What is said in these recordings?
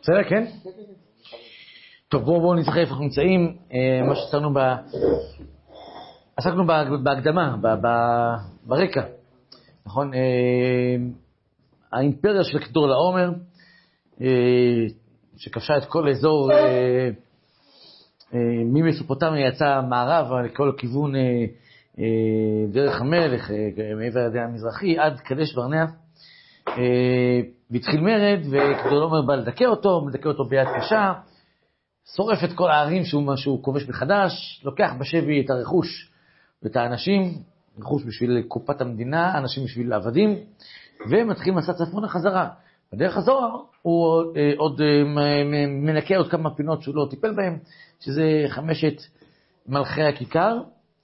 בסדר, כן? טוב, בואו נזכר איפה אנחנו נמצאים, מה עסקנו בהקדמה, ברקע, נכון? האימפריה של כדור לעומר, שכבשה את כל אזור, ממסופוטמיה יצא מערב לכל כיוון דרך המלך, מעבר הירדן המזרחי, עד קדש ברנע, והתחיל מרד, וכדור לעומר בא לדכא אותו ביד קשה, שורף את כל הערים שהוא כובש מחדש, לוקח בשבי את הרכוש ואת האנשים, רכוש בשביל קופת המדינה, אנשים בשביל עבדים, ומתחיל מסע צפונה חזרה. בדרך הזוהר הוא עוד מנקה עוד כמה פינות שהוא לא טיפל בהם, שזה 5 מלכי הכיכר,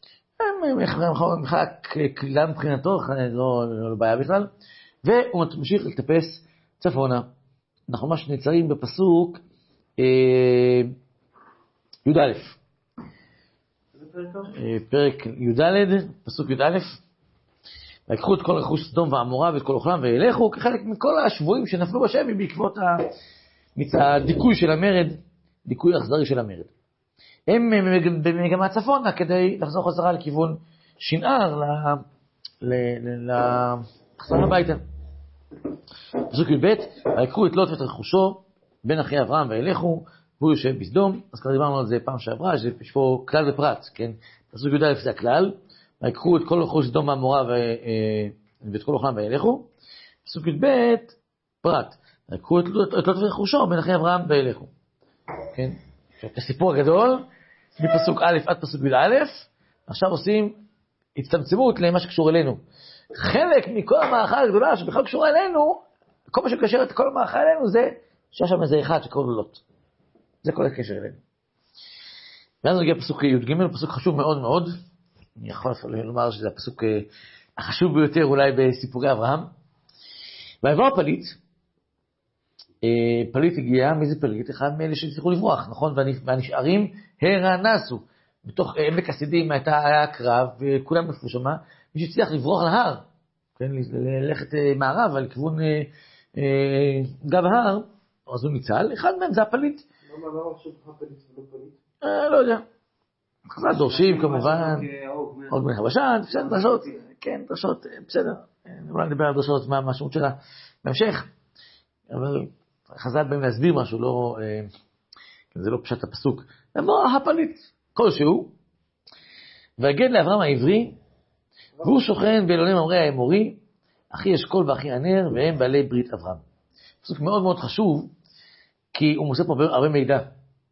מחלק כלילה מבחינתו, לא בעיה בכלל, והוא ממשיך לטפס צפונה. אנחנו ממש נצרים בפסוק י"א. פרק י"ד, פסוק י"א. ויקחו את כל רכוש סדום ועמורה ואת כל אוכלם וילכו כחלק מכל השבויים שנפלו בשבי בעקבות הדיכוי של המרד, דיכוי אכזרי של המרד. הם במגמה צפונה כדי לחזור חזרה לכיוון שנער, לחזור הביתה. פסוק י"ב, ויקחו את לוט ואת רכושו בין אחי אברהם וילכו, והוא יושב בסדום. אז כבר דיברנו על זה פעם שעברה, יש פה כלל ופרט, כן? פסוק י"א זה הכלל, ויקחו את כל רכוש סדום ועמורה ואת כל אוכלם וילכו. פסוק י"ב, פרט, ויקחו את לוט ורכושו בין אחי אברהם וילכו. כן? את הסיפור הגדול, מפסוק א' עד פסוק י"א, עכשיו עושים הצטמצמות למה שקשור אלינו. חלק מכל המערכה הגדולה שבכלל קשור אלינו, כל מה שקשר את כל המערכה אלינו זה שיש שם איזה אחד שקוראים לו לוט. זה כל הקשר אלינו. ואז נגיע פסוק י"ג, פסוק חשוב מאוד מאוד. אני יכול לומר שזה הפסוק החשוב ביותר אולי בסיפורי אברהם. ויבוא פליט. פליט הגיע, מי זה פליט? אחד מאלה שהצליחו לברוח, נכון? והנשארים הרנסו. בתוך עמק הסידים היה קרב, וכולם נפלו שם. מי שהצליח לברוח להר, כן? ללכת מערב על כיוון גב ההר, אז הוא ניצל. אחד מהם זה הפליט. למה חשוב לך פליט ולא פליט? לא יודע. חז"ל דורשים כמובן, עוד בן חבשן, בסדר, דרשות, כן, דרשות, בסדר. אולי נדבר על דרשות, מה המשמעות שלה בהמשך. אבל חז"ל באים להסביר משהו, זה לא פשט הפסוק. אמר הפליט, כלשהו, והגד לאברהם העברי, והוא שוכן באלוני ממרא האמורי, אחי אשכול ואחי ענר, והם בעלי ברית אברהם. פסוק מאוד מאוד חשוב, כי הוא מוסר פה הרבה מידע.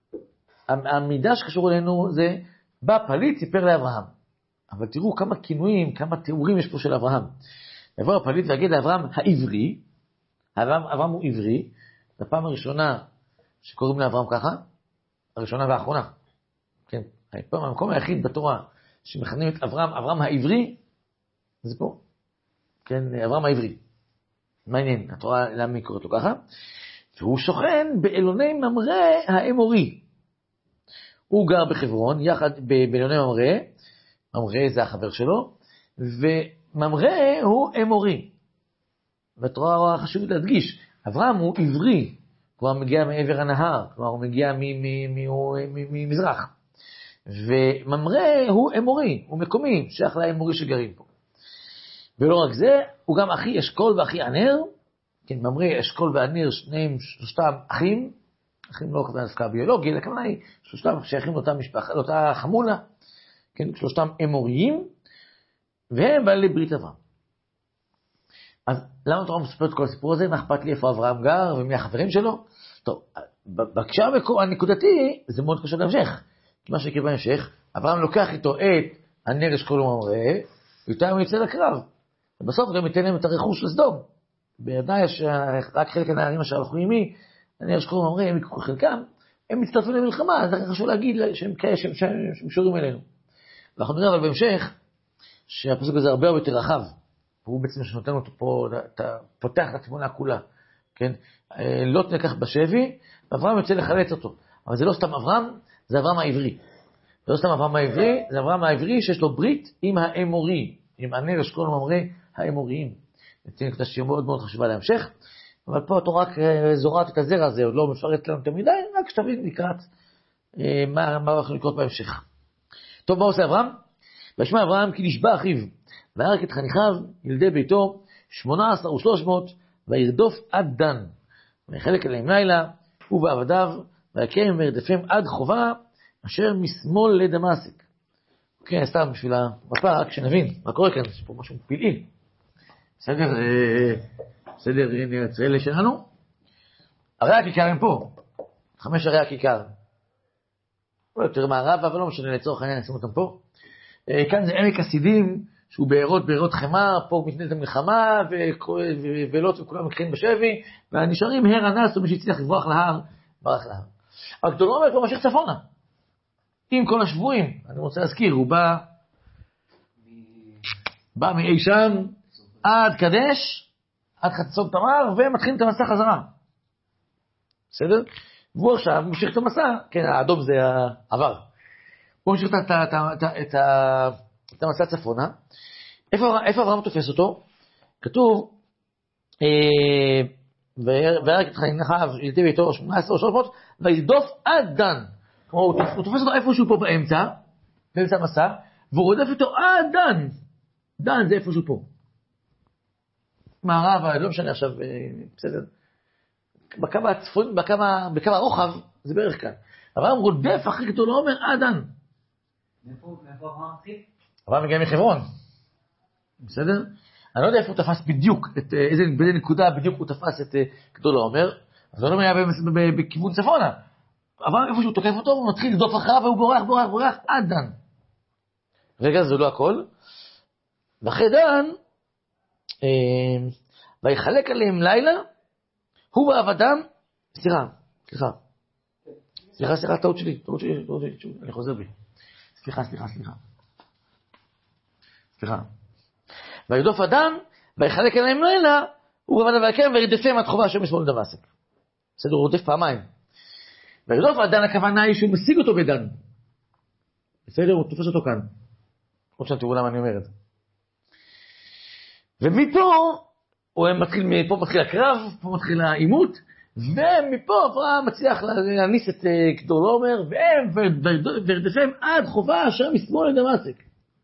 המידע שקשור אלינו זה, בא פליט סיפר לאברהם. אבל תראו כמה כינויים, כמה תיאורים יש פה של אברהם. יבוא הפליט והגד לאברהם העברי, אברהם הוא עברי, זו הפעם הראשונה שקוראים לאברהם ככה, הראשונה והאחרונה. כן, המקום היחיד בתורה שמכנים את אברהם העברי, זה פה. כן, אברהם העברי. מעניין, התורה למה היא קוראת לו ככה? והוא שוכן באלוני ממרא האמורי. הוא גר בחברון, יחד באלוני ממרא, ממרא זה החבר שלו, וממרא הוא אמורי. והתורה חשוב להדגיש, אברהם הוא עברי, כלומר מגיע מעבר הנהר, כלומר הוא מגיע ממזרח. וממרא הוא אמורי, הוא מקומי, שייך לאמורי שגרים פה. ולא רק זה, הוא גם אחי אשכול ואחי ענר, כן, ממרא, אשכול וענר, שלושתם אחים, אחים לא כוונה דווקא ביולוגי, אלא כוונה היא, שלושתם שייכים לאותה משפחה, לאותה חמולה, כן, שלושתם אמוריים, והם בעלי ברית אברהם. אז למה התורה מספרת כל הסיפור הזה? מה אכפת לי איפה אברהם גר ומי החברים שלו? טוב, בהקשר הנקודתי, זה מאוד קשה להמשך. כי מה שיקרה בהמשך, אברהם לוקח איתו את ענר אשכול וממרא, ואיתם הוא יצא לקרב. ובסוף גם ייתן להם את הרכוש לסדום. בידי יש רק חלק הנערים אשר הלכו עימי, ענר אשכול וממרא, הם יקחו חלקם, הם מצטרפים למלחמה, אז חשוב להגיד שהם כאלה שהם שורים אלינו. ואנחנו נראה אבל בהמשך, שהפסוק הזה הרבה יותר רחב. הוא בעצם שנותן אותו פה, אתה פותח את התמונה כולה, כן? לוט נלקח בשבי, ואברהם יוצא לחלץ אותו. אבל זה לא סתם אברהם, זה אברהם העברי. זה לא סתם אברהם העברי, זה אברהם העברי שיש לו ברית עם האמורי, עם ענר אשכול וממרא האמוריים. נתן נקודה שהיא מאוד מאוד חשובה להמשך, אבל פה התורה רק זורעת את הזרע הזה, עוד לא מפרט לנו יותר מדי, רק שתבין לקראת מה הולך לקרות בהמשך. טוב, מה עושה אברהם? וישמע אברהם כי נשבע אחיו, וירק את חניכיו, ילדי ביתו, 18 ו300, וירדוף עד דן. ויחלק אליהם לילה, הוא ועבדיו, ויקם וירדפם עד חובה, אשר משמאל לדמשק. אוקיי, סתם בשביל המפה, רק שנבין מה קורה כאן, יש פה משהו פלאי. בסדר, הנה הצאלה שלנו. הרי הכיכר הם פה, 5 הרי הכיכר. לא יותר מערב, אבל לא משנה לצורך העניין, נשים אותם פה. כאן זה עמק הסידים, שהוא בארות חמה, פה מתנהלת המלחמה, ולוט וכולם מקחים בשבי, והנשארים הר הנס, ומי שהצליח לברוח להר, ברח להר. הגדולומר כבר ממשיך צפונה. עם כל השבועים, אני רוצה להזכיר, הוא בא מאי שם, עד קדש, עד חצות תמר, ומתחיל את המסע חזרה. בסדר? והוא עכשיו ממשיך את המסע, כן, האדום זה העבר. הוא ממשיך את המסע צפונה. איפה אברהם תופס אותו? כתוב, וירק את חניכיו, ילדי ביתו 18 או 300, וירדוף עד דן. כלומר, הוא תופס אותו איפשהו פה באמצע המסע, והוא רודף אותו עד דן. דן זה איפשהו פה. מערב, לא משנה עכשיו, בסדר. בקו הצפון, בקו הרוחב, זה בערך כאן. אברהם רודף אחרי גדולומר עד דן. מאיפה אברהם התחיל? אברהם מגיע מחברון. בסדר? אני לא יודע איפה הוא תפס בדיוק, באיזה נקודה בדיוק הוא תפס את גדולומר, אז הוא לא היה בכיוון צפונה. אבל איפה שהוא תוקף אותו, הוא מתחיל לדוף אחריו, והוא בורח עד דן. רגע, זה לא הכל. ואחרי דן, ויחלק עליהם לילה, הוא ועבדם, סליחה, טעות שלי, אני חוזר בי. סליחה. וירדוף אדם, ויחלק עליהם לילה, הוא ועבדם ויקם, וירדפם עד חובה אשר משמאל לדמשק. בסדר, הוא רודף פעמיים. וירדוף עד דן, הכוונה היא שהוא משיג אותו בדן. בסדר, הוא תופס אותו כאן. עוד שם תראו למה אני אומר את זה. ומפה, פה מתחיל הקרב, פה מתחיל העימות, ומפה אברהם מצליח להניס את גדולומר, וירדפם עד חובה אשר משמאל לדמשק.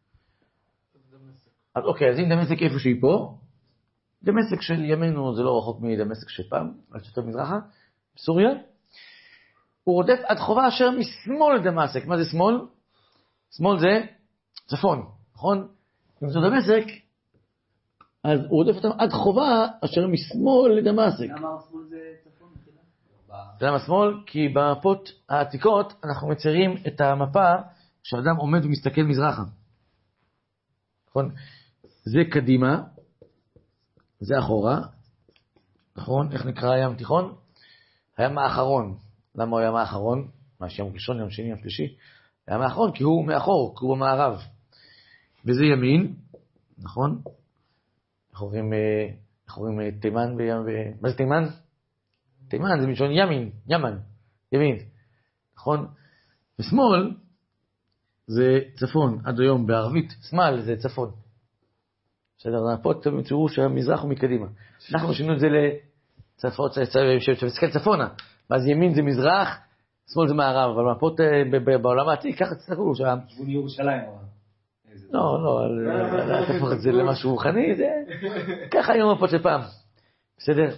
אז אוקיי, אז אם דמשק איפה שהיא פה, דמשק של ימינו זה לא רחוק מדמשק שפעם, על יותר מזרחה, בסוריה, הוא רודף עד חובה אשר משמאל לדמשק. מה זה שמאל? שמאל זה צפון, נכון? אם זה דמשק, אז הוא רודף אותם עד חובה אשר משמאל לדמשק. למה השמאל זה צפון? למה שמאל? כי במפות העתיקות אנחנו מציירים את המפה כשאדם עומד ומסתכל מזרחה. נכון? זה קדימה, זה אחורה, נכון? איך נקרא הים תיכון? הים האחרון. למה הוא הים האחרון? יום ראשון, יום שני, יום שלישי. הים האחרון כי הוא מאחור, כי הוא במערב. וזה ימין, נכון? אנחנו רואים תימן מה זה תימן? תימן זה מלשון ימין, נכון? ושמאל זה צפון, עד היום בערבית, שמאל זה צפון. בסדר, פה אתם תראו שהמזרח הוא מקדימה. אנחנו שינו את זה לצפות, שמסתכל צפונה, ואז ימין זה מזרח, שמאל זה מערב, אבל מפות בעולם העתיק, ככה תסתכלו שם. שבון ירושלים, לא, תהפוך את זה למשהו רוחני, זה ככה היו מפות של פעם. בסדר?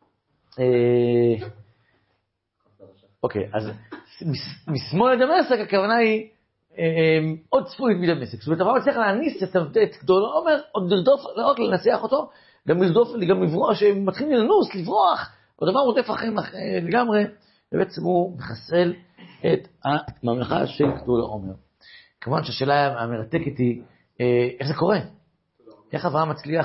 אוקיי, אז משמאל לדמשק הכוונה היא עוד צפונית מדמשק. זאת אומרת, אבל צריך להניס את גדולומר, עוד לרדוף, לא רק לנצח אותו, גם לברוח, שמתחילים לנוס, לברוח, עוד דבר רודף אחרים לגמרי, ובעצם הוא מחסל את הממלכה של גדולומר. כמובן שהשאלה המרתקת היא, איך זה קורה? איך אברהם מצליח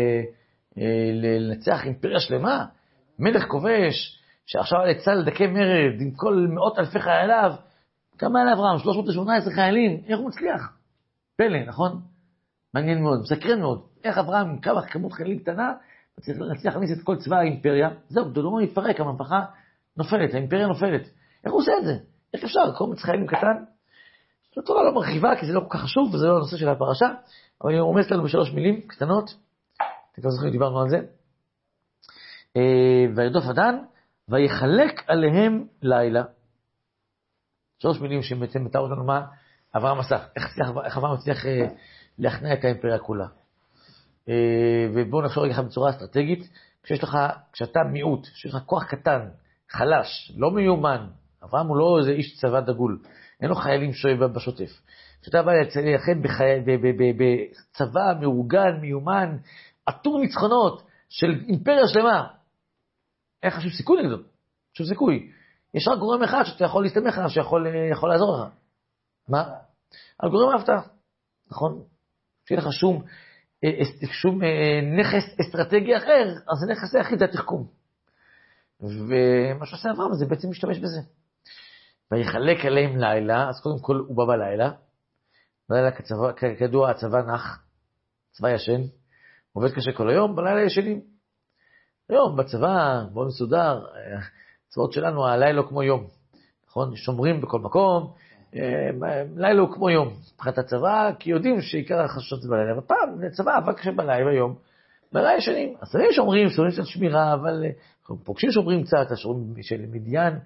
לנצח אימפריה שלמה? מלך כובש, שעכשיו יצא לדכא מרד עם כל מאות אלפי חייליו, כמה היה לאברהם? 318 חיילים, איך הוא מצליח? פלא, נכון? מעניין מאוד, מסקרן מאוד. איך אברהם עם כמות חיילים קטנה, מצליח להכניס את כל צבא האימפריה, זהו, גדולומר יפרק, הממלכה נופלת, האימפריה נופלת. איך הוא עושה את זה? איך אפשר? קומץ חיילים קטן? התורה לא מרחיבה, כי זה לא כל כך חשוב, וזה לא הנושא של הפרשה, אבל היא רומזת לנו ב3 מילים קטנות, אתם כבר זוכרים, דיברנו על זה. וירדוף עדן, ויחלק עליהם לילה. 3 מילים שבעצם מתאר אותנו מה אברהם עשה. איך אברהם הצליח להכנע את האימפריה כולה. ובואו נחשוב רגע בצורה אסטרטגית, כשאתה מיעוט, שיש לך כוח קטן, חלש, לא מיומן, אברהם הוא לא איזה איש צבא דגול, אין לו חיילים בשוטף. כשאתה בא להילחם בצבא מאורגן, מיומן, עטור ניצחונות של אימפריה שלמה, אין לך שום סיכוי נגדו, שום סיכוי. יש רק גורם אחד שאתה יכול להסתמך עליו, שיכול לעזור לך. מה? על גורם ההפתעה, נכון? שיהיה לך שום נכס אסטרטגי אחר, אז זה נכס היחיד, זה התחכום. ומה שעושה אברהם זה בעצם משתמש בזה. ויחלק עליהם לילה, אז קודם כל הוא בא בלילה, בלילה כדוע הצבא נח, צבא ישן, עובד קשה כל היום, בלילה ישנים. היום בצבא, בוא מסודר, הצבאות שלנו הלילה הוא כמו יום, נכון? שומרים בכל מקום, לילה הוא כמו יום, מבחינת הצבא, כי יודעים שעיקר החששות זה בלילה, ופעם הצבא עבד קשה בלילה היום, בלילה ישנים. השרים שומרים קצת שמירה, אבל פוגשים שומרים קצת, השומרים של מדיין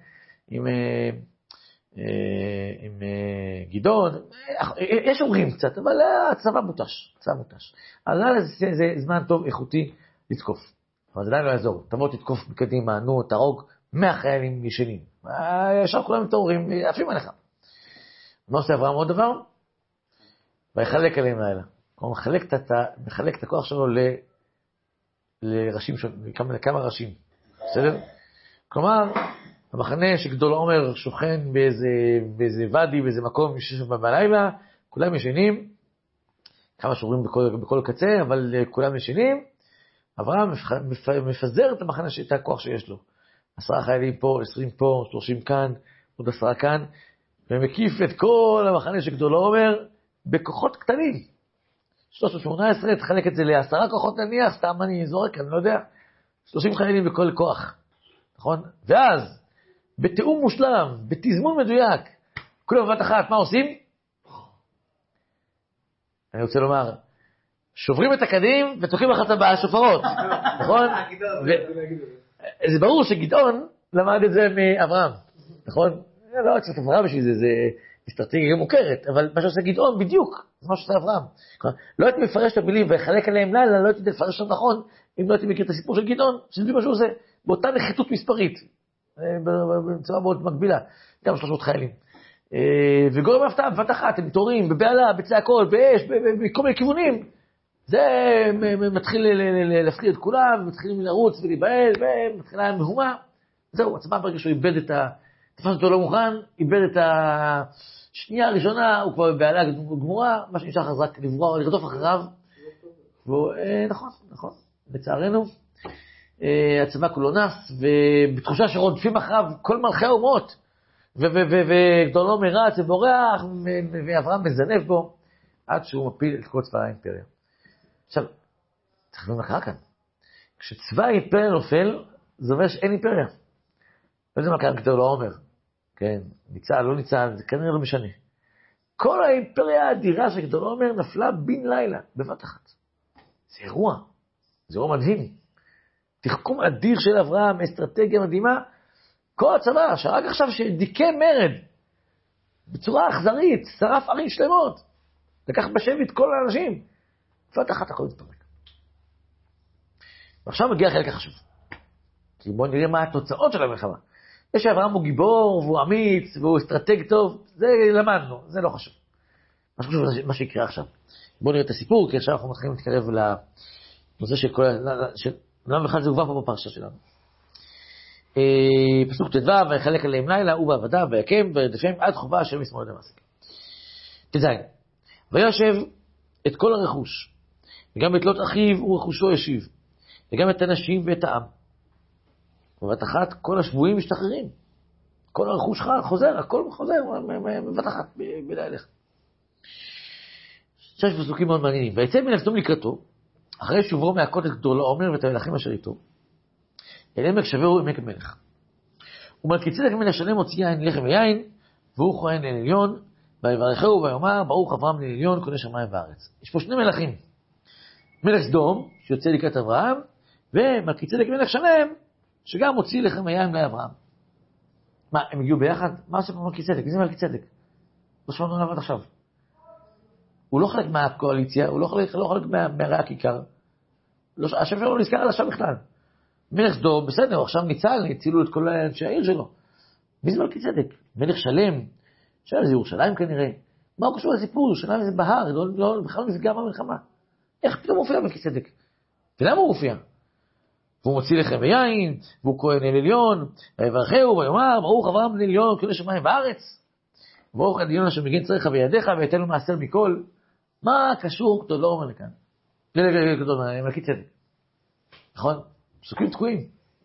עם גדעון, יש שומרים קצת, אבל הצבא מוטש, הלילה זה זמן טוב, איכותי, לתקוף. אבל זה עדיין לא יעזור, תבוא תתקוף מקדימה, נו, תרוג 100 חיילים ישנים. ישר כולם מתעוררים, עפים עליך. מה עושה אברהם עוד דבר? ויחלק עליהם לילה. כלומר, מחלק את הכוח שלו לראשים, לכמה ראשים. בסדר? כלומר, המחנה שגדול עומר שוכן באיזה ואדי, באיזה מקום, ישב בלילה, כולם ישנים, כמה שוברים בכל קצה, אבל כולם ישנים. אברהם מפזר את המחנה, את הכוח שיש לו. 10 חיילים פה, 20 פה, 30 כאן, עוד 10 כאן, ומקיף את כל המחנה שגדול עומר בכוחות קטנים. 318, תחלק את זה ל10 כוחות נניח, סתם אני זורק, אני לא יודע, 30 חיילים בכל כוח, נכון? ואז, בתיאום מושלם, בתזמון מדויק, כולם בבת אחת, מה עושים? אני רוצה לומר, שוברים את הקדים ותוקעים אחת בשופרות, נכון? זה ברור שגדעון למד את זה מאברהם, נכון? לא צריך אברהם בשביל זה, זה אסטרטגיה מוכרת, אבל מה שעושה גדעון בדיוק, זה מה שעושה אברהם. לא הייתי מפרש את המילים ויחלק עליהם לילה, לא הייתי לפרש אותם נכון, אם לא הייתי מכיר את הסיפור של גדעון, שזה מה שהוא עושה, באותה נחיתות מספרית, בצורה מאוד מקבילה, גם 300 חיילים. וגורם ההפתעה, בבת אחת, הם מתעוררים, בבעלה, בצעקות, באש, בכל מיני כיוונים, זה מתחיל להפחיד את כולם, מתחילים לרוץ ולהיבהל, ומתחילה מהומה. זהו, הצבא ברגע שהוא איבד תפס אותו לא מוכן, איבד את השנייה הראשונה, הוא כבר בבעלה גמורה, מה שנשאר חזק לברוח, לרדוף אחריו. נכון, לצערנו, הצבא כולו נס, ובתחושה שרודפים אחריו כל מלכי האומות, וגדול עומר רץ ובורח, ואברהם מזנב בו, עד שהוא מפיל את כל צבא האימפריה. עכשיו, צריך לדעת מה קרה כאן. כשצבא האימפריה נופל, זה אומר שאין אימפריה. לא יודע מה קרה גדול עומר. כן, ניצל, לא ניצל, זה כנראה לא משנה. כל האימפריה האדירה של גדול עומר נפלה בן לילה, בבת אחת. זה אירוע מדהים. תחכום אדיר של אברהם, אסטרטגיה מדהימה. כל הצבא, שרק עכשיו שדיכא מרד, בצורה אכזרית, שרף ערים שלמות, לקח בשבי את כל האנשים, בבת אחת הכל מתפרק. ועכשיו מגיע החלק החשוב. כי בואו נראה מה התוצאות של המלחמה. יש שאברהם הוא גיבור, והוא אמיץ, והוא אסטרטג טוב, זה למדנו, זה לא חשוב. מה שחשוב זה מה שיקרה עכשיו. בואו נראה את הסיפור, כי עכשיו אנחנו מתחילים להתקרב לנושא של כל... למה בכלל זה הובא פה בפרשה שלנו. פסוק ט"ו, ויחלק עליהם לילה, הוא בעבדיו, ויקם, וירדפם עד חובה אשר משמאל דמשק. ט"ז, וישב את כל הרכוש, וגם את לוט אחיו ורכושו ישיב, וגם את הנשים ואת העם. בבת אחת כל השבויים משתחררים. כל הרכוש חוזר, הכל חוזר בבת אחת, בלילך. 6 פסוקים מאוד מעניינים. ויצא מן הסדום לקראתו, אחרי שוברו מהכות את גדול עומר ואת המלכים אשר איתו, אל עמק שווה הוא עמק המלך. ומלכיצדק מן השלם הוציא יין לחם ויין, והוא כהן אל עליון, ויברכהו ויאמר ברוך אברהם אל עליון קונה שמיים וארץ. יש פה 2 מלכים. מלך סדום, שיוצא לקראת אברהם, ומלכי צדק מלך שלם, שגם הוציא לחם היין לאברהם. מה, הם הגיעו ביחד? מה עושה פה מלכי צדק? מי זה מלכי צדק? לא שמענו עליו עד עכשיו. הוא לא חלק מהקואליציה, הוא לא חלק מהרי הכיכר. השם שלו לא נזכר עד עכשיו בכלל. מלך סדום, בסדר, עכשיו הצילו את כל אנשי העיר שלו. מי זה מלכי צדק? מלך שלם, שאלה זה ירושלים כנראה. מה הוא קשור לסיפור? ירושלים זה בהר, בכלל לא נפגע במלחמה. איך פתאום מופיע מלכי צדק? ולמה הוא מופיע? והוא מוציא לחם ויין, והוא כהן אל עליון, ויברכהו ויאמר, ברוך אברהם בן עליון, קדוש שמיים וארץ. ברוך עליון אשר מגן צריך בידיך, ויתן לו מעשר מכל. מה קשור כתוב? לא אומר לכאן. מלכי צדק. נכון? פסוקים תקועים.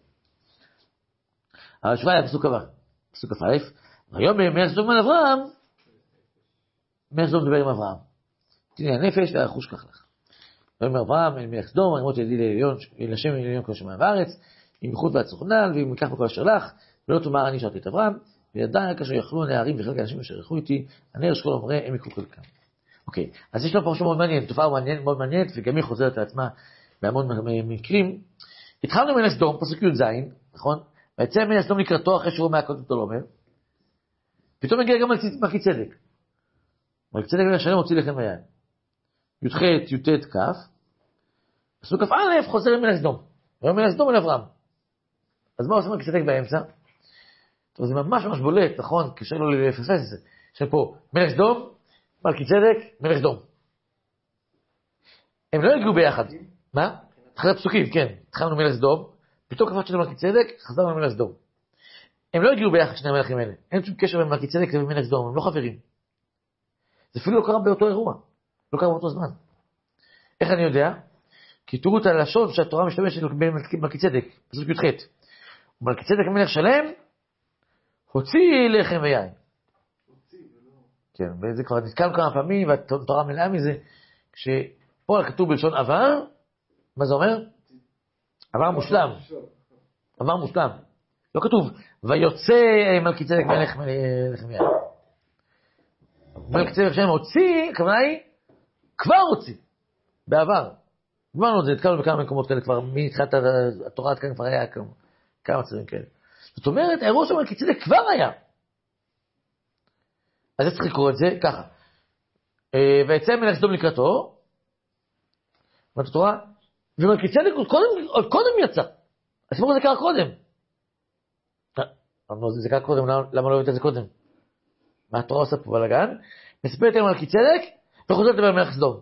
אבל שווה הפסוק הבא. פסוק א', והיום מלך סדום על אברהם, מלך סדום מדבר עם אברהם. תני הנפש והחוש כך לך. ויאמר אברהם אל מלך סדום, אמרות ידי לעליון, אל השם אל עליון קדוש שמיים וארץ, עם איכות והצוכנל, ואם ייקח בכל אשר לך, ולא תאמר אני שרתי את אברהם, וידע כאשר יאכלו הנערים וחלק האנשים אשר ילכו איתי, הנר אשכול אמרה הם יקחו חלקם. אוקיי, אז יש לנו פרשה מאוד מעניינת, תופעה מאוד מעניינת, וגם היא חוזרת לעצמה בהמון מקרים. התחלנו מלך סדום, פסוק י"ז, נכון? ויצא מלך סדום לקראתו אחרי שהוא מהקודם תולומר, פתאום מגיע גם מלכי צדק. מלכי צדק מלך שלם הוציא לחם ויין. י"ח, י"ט, כ', פסוק כ"א חוזר למלך סדום. ויאמר מלך סדום אל אברהם. אז מה עושה מלכי צדק באמצע? טוב, זה ממש בולט, נכון? קשה לו לפספס את זה. יש פה מלך סדום, מלכי צדק, מלך סדום. הם לא הגיעו ביחד. מה? אחרי הפסוקים, כן. התחלנו מלך סדום, פתאום קפץ של מלכי צדק, חזרנו למלך סדום. הם לא הגיעו ביחד שני המלכים האלה. אין שום קשר בין מלכי צדק לבין מלך סדום, הם לא חברים. זה אפילו לא קרה באותו אירוע. לא קרה באותו זמן. איך אני יודע? כי תראו את הלשון שהתורה משתמשת בין מלכי צדק, פסוק י"ח. ומלכי צדק מלך שלם, הוציא לחם ויין. כן, וזה כבר נתקל כמה פעמים, והתורה מלאה מזה, כשפה כתוב בלשון עבר, מה זה אומר? עבר מושלם. עבר מושלם. לא כתוב, ויוצא מלכי צדק מלך לחם ויין. מלכי צדק שלם הוציא, הכוונה היא, כבר הוציא, בעבר. אמרנו את זה, נתקלנו בכמה מקומות כאלה, כבר מתחילת התורה עד כאן כבר היה כמה מצבים כאלה. זאת אומרת, האירוע של מלכי צדק כבר היה. אז צריך לקרוא את זה ככה. ויצא מלך סדום לקראתו, אומרת התורה, ומלכי צדק עוד קודם יצא. הסיפור הזה קרה קודם. זה קרה קודם, למה לא הבאת את זה קודם? מה התורה עושה פה בלגן? מספרת על מלכי צדק, וחוזרת לדבר על מלך סדום.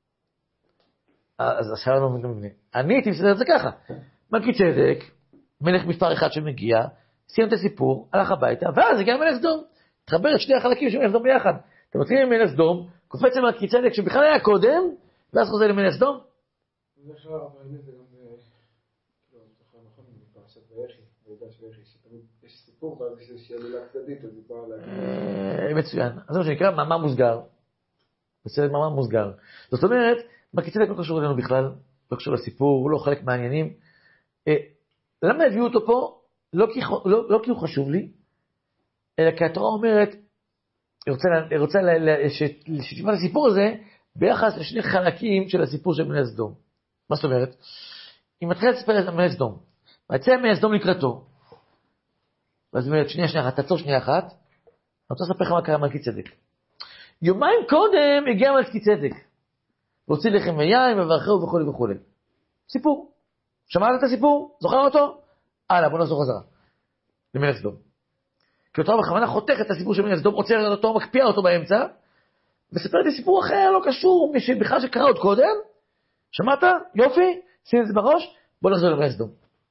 אז שאלנו, אני הייתי מסדר את זה ככה. מלכי צדק, מלך מספר אחד שמגיע, סיים את הסיפור, הלך הביתה, ואז הגיע מלך סדום. תחבר את שני החלקים של מלך סדום ביחד. אתה מתחיל עם מלך סדום, קופץ למלכי צדק שבכלל היה קודם, ואז חוזר למלך סדום. זה עכשיו, אבל זה גם, לא, נכון, בפרשת ויחי, ויגש ויחי, שתמיד יש סיפור, ואז יש איזושהי עלילה צדדית, אז היא באה מצוין. אז זה מה שנקרא מאמר מוסגר. בסדר, מאמר מוסגר. זאת אומרת, מלכי צדק לא קשור אלינו בכלל, לא קשור לסיפור, הוא לא חלק מעניינים. למה הביאו אותו פה? לא כי הוא חשוב לי, אלא כי התורה אומרת, היא רוצה שתשמע את הסיפור הזה, ביחס לשני חלקים של הסיפור של מלך סדום. מה זאת אומרת? היא מתחילה לספר את מלך סדום. ויצא מלך סדום לקראתו. ואז אומרת, שנייה אחת, תעצור שנייה אחת. אני רוצה לספר לך מה קרה מלכי צדק. יומיים קודם הגיע מלכי צדק. והוציא לחם ויין, וברכהו וכו' וכו'. סיפור. שמעת את הסיפור? זוכר אותו? הלאה, בוא נחזור חזרה. למלך סדום. כי התורה בכוונה חותך את הסיפור של מלך סדום, עוצר אותו, מקפיאה אותו באמצע, וספר לי סיפור אחר, לא קשור, בכלל שקרה עוד קודם. שמעת? יופי? שים את זה בראש, בוא נחזור למלך סדום.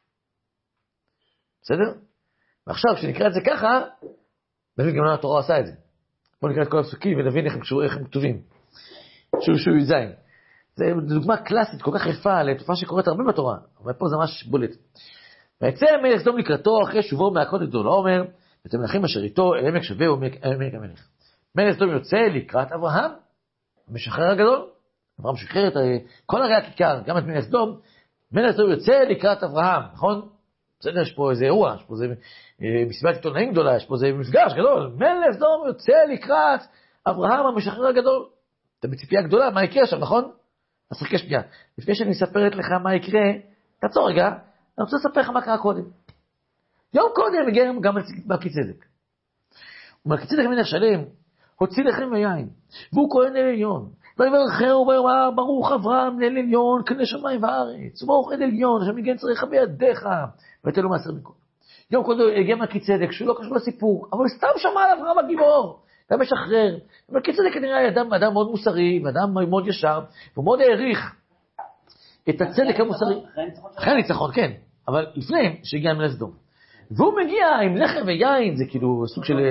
בסדר? ועכשיו, כשנקרא את זה ככה, נבין גם למה התורה עשה את זה. בוא נקרא את כל הפסוקים ונבין איך הם כתובים. שהוא י"ז. זו דוגמה קלאסית, כל כך יפה, לתופעה שקורית הרבה בתורה. אבל פה זה ממש בולט. ויצא מלך סדום לקראתו אחרי שובו מהקודם תולומר, ואת המלכים אשר איתו אל עמק שווה ועמק המלך. מלך סדום יוצא לקראת אברהם, המשחרר הגדול. אברהם שחרר את כל הרי הכיכר, גם את מלך סדום. מלך סדום יוצא לקראת אברהם, נכון? בסדר, יש פה איזה אירוע, יש פה איזה מסיבת עיתונאים גדולה, יש פה איזה מפגש גדול. מלך סדום יוצא לקראת אברהם המשחרר הגדול. אתה בציפייה גדולה, מה יקרה שם, נכון? אז חכה שנייה. לפני שאני אספרת לך מה יקרה, תעצור רגע, אני רוצה לספר לך מה קרה קודם. יום קודם הגיע גם מלכי צדק. ומלכי צדק המלך שלם, הוציא לחם ויין, והוא כהן אל עליון. ויברכהו ויאמר ברוך אברהם לאל עליון כני שמיים וארץ, וברוך אל עליון אשר מגן צריכה בידיך, ותן לו מעשר מכל. יום קודם הגיע מלכי צדק, שהוא לא קשור לסיפור, אבל סתם שמע על אברהם הגיבור, אתה משחרר. מלכי צדק כנראה היה אדם מאוד מוסרי, אדם מאוד ישר, והוא מאוד העריך את הצדק המוסרי. אחרי הניצחון, כן, אבל לפני שהגיע מלך סדום. והוא מגיע עם לחם ויין, זה כאילו סוג של...